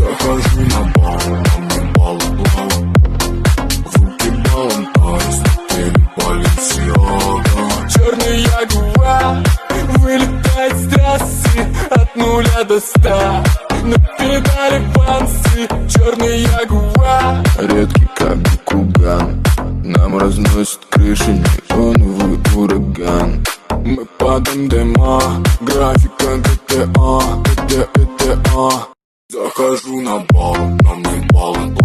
Захожу на бал, на мне балаклава, в руки балом, а из отеля Баленсиага. Черный ягуар вылетает с трассы от 0 до 100. На педали панцы, черный ягуар. Редкий как Бакуган, нам разносит крыши неоновый ураган. Мы под МДМА, графика GTA. Захожу на бал, на мне балом.